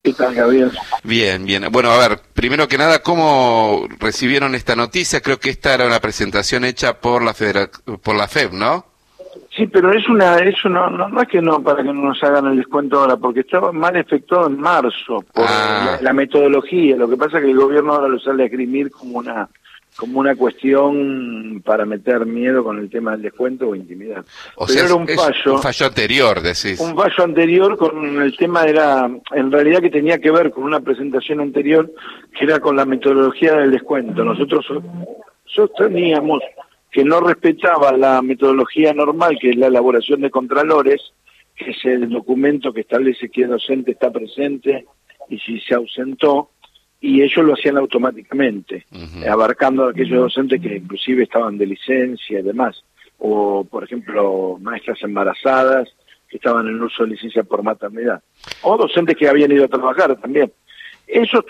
¿Qué tal, Gabriel? Bien, bien. Bueno, a ver, primero que nada, ¿cómo recibieron esta noticia? Creo que esta era una presentación hecha por la por la FEB, ¿no? Sí, pero eso no es que no, para que no nos hagan el descuento ahora, porque estaba mal efectuado en marzo por la metodología. Lo que pasa es que el gobierno ahora lo sale a esgrimir como una cuestión para meter miedo con el tema del descuento o intimidad. O pero sea, era un fallo anterior, decís. un fallo anterior con el tema era, en realidad que tenía que ver con una presentación anterior que era con la metodología del descuento. Nosotros sosteníamos que no respetaba la metodología normal, que es la elaboración de contralores, que es el documento que establece que el docente está presente y si se ausentó, y ellos lo hacían automáticamente, abarcando a aquellos docentes que inclusive estaban de licencia y demás, o por ejemplo maestras embarazadas que estaban en uso de licencia por maternidad, o docentes que habían ido a trabajar también. Esos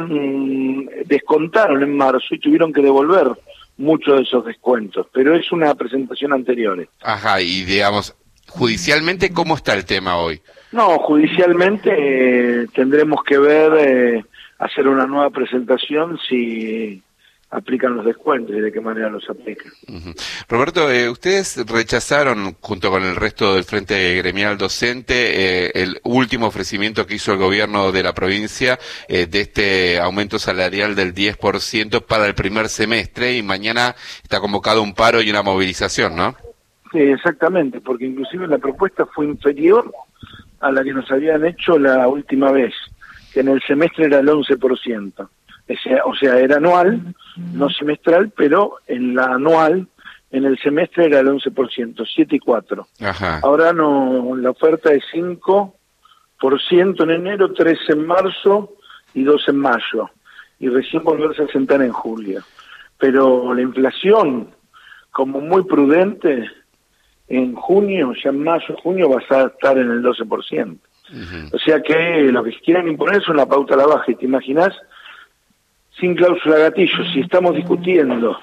descontaron en marzo y tuvieron que devolver muchos de esos descuentos, pero es una presentación anterior. Ajá, y digamos, judicialmente, ¿cómo está el tema hoy? No, judicialmente tendremos que ver, hacer una nueva presentación si aplican los descuentos y de qué manera los aplican. Roberto, ustedes rechazaron, junto con el resto del Frente Gremial Docente, el último ofrecimiento que hizo el gobierno de la provincia de este aumento salarial del 10% para el primer semestre, y mañana está convocado un paro y una movilización, ¿no? Sí, exactamente, porque inclusive la propuesta fue inferior a la que nos habían hecho la última vez, que en el semestre era el 11%. O sea, era anual, no semestral, pero en la anual, en el semestre era el 11%, 7 y 4. Ajá. Ahora no, la oferta es 5% en enero, 3 en marzo y 2 en mayo. Y recién volverse a sentar en julio. Pero la inflación, como muy prudente, en junio, ya en mayo, junio, va a estar en el 12%. O sea que lo que quieren imponer es una pauta a la baja. ¿Y te imaginas? Sin cláusula gatillo, si estamos discutiendo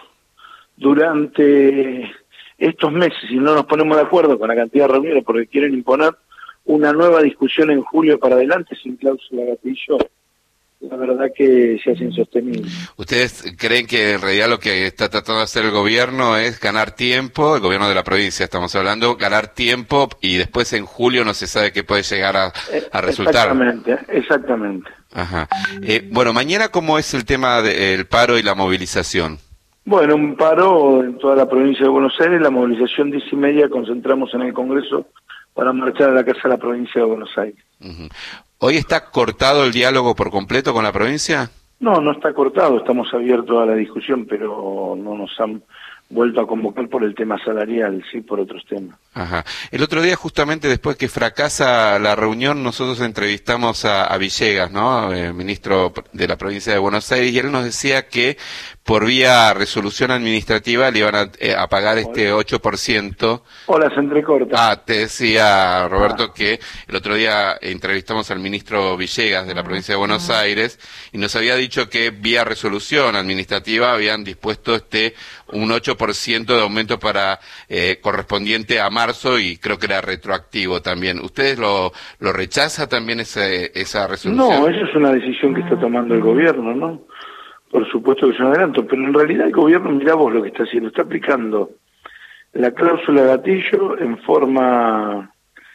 durante estos meses y no nos ponemos de acuerdo con la cantidad de reuniones porque quieren imponer una nueva discusión en julio para adelante sin cláusula gatillo, la verdad que se hace insostenible. ¿Ustedes creen que en realidad lo que está tratando de hacer el gobierno es ganar tiempo, el gobierno de la provincia estamos hablando, ganar tiempo, y después en julio no se sabe qué puede llegar a resultar? Exactamente. Ajá. Bueno, mañana, ¿cómo es el tema del paro y la movilización? Bueno, un paro en toda la provincia de Buenos Aires, la movilización 10:30 concentramos en el Congreso para marchar a la Casa de la Provincia de Buenos Aires. ¿Hoy está cortado el diálogo por completo con la provincia? No, no está cortado, estamos abiertos a la discusión, pero no nos han vuelto a convocar por el tema salarial, sí por otros temas. Ajá. El otro día, justamente después que fracasa la reunión, nosotros entrevistamos a Villegas, ¿no? El ministro de la provincia de Buenos Aires, y él nos decía que por vía resolución administrativa le iban a pagar este 8%. Hola, se entrecorta. Te decía, Roberto, que el otro día entrevistamos al ministro Villegas de la provincia de Buenos Aires y nos había dicho que vía resolución administrativa habían dispuesto un 8% de aumento para correspondiente a marzo, y creo que era retroactivo también. ¿Ustedes lo rechaza también esa resolución? No, esa es una decisión que está tomando el gobierno, ¿no? Por supuesto que es un adelanto, pero en realidad el gobierno, mirá vos lo que está haciendo, está aplicando la cláusula gatillo en forma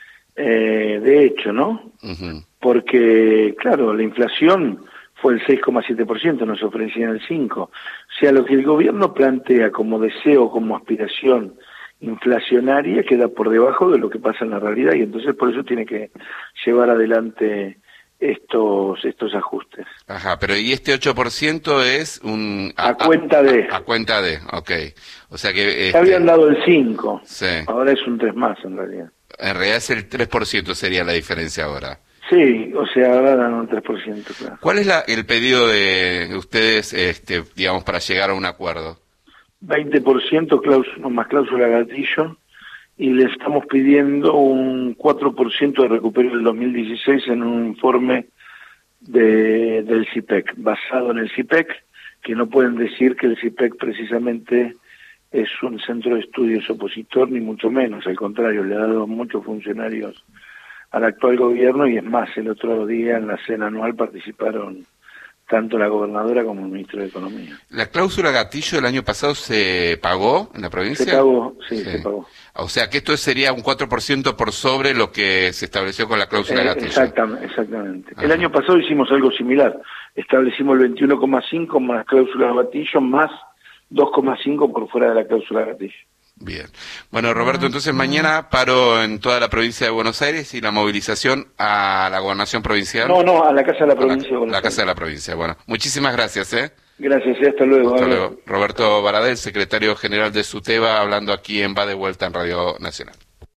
de hecho, ¿no? Porque, claro, la inflación fue el 6,7%, nos ofrecían el 5%. O sea, lo que el gobierno plantea como deseo, como aspiración inflacionaria, queda por debajo de lo que pasa en la realidad, y entonces por eso tiene que llevar adelante estos ajustes. Ajá, pero ¿y este 8% es a cuenta de? A cuenta de, ok. O sea que... Ya habían dado el 5%, sí. Ahora es un 3 más en realidad. En realidad es el 3% sería la diferencia ahora. Sí, o sea, ahora dan un 3%, claro. ¿Cuál es el pedido de ustedes, digamos, para llegar a un acuerdo? 20% más cláusula gatillo, y le estamos pidiendo un 4% de recupero del 2016 en un informe del CIPEC, basado en el CIPEC, que no pueden decir que el CIPEC precisamente es un centro de estudios opositor, ni mucho menos, al contrario, le ha dado muchos funcionarios al actual gobierno, y es más, el otro día en la cena anual participaron tanto la gobernadora como el ministro de Economía. ¿La cláusula gatillo del año pasado se pagó en la provincia? Se pagó, sí, se pagó. O sea que esto sería un 4% por sobre lo que se estableció con la cláusula gatillo. Exactamente. El año pasado hicimos algo similar. Establecimos el 21,5 más cláusula gatillo, más 2,5 por fuera de la cláusula gatillo. Bien. Bueno, Roberto, entonces mañana paro en toda la provincia de Buenos Aires y la movilización a la gobernación provincial. No, a la Casa de la Provincia de Buenos Aires. La Casa de la Provincia. Bueno, muchísimas gracias, Gracias, hasta luego. Hasta luego. Roberto Baradel, secretario general de SUTEBA, hablando aquí en Va de Vuelta en Radio Nacional.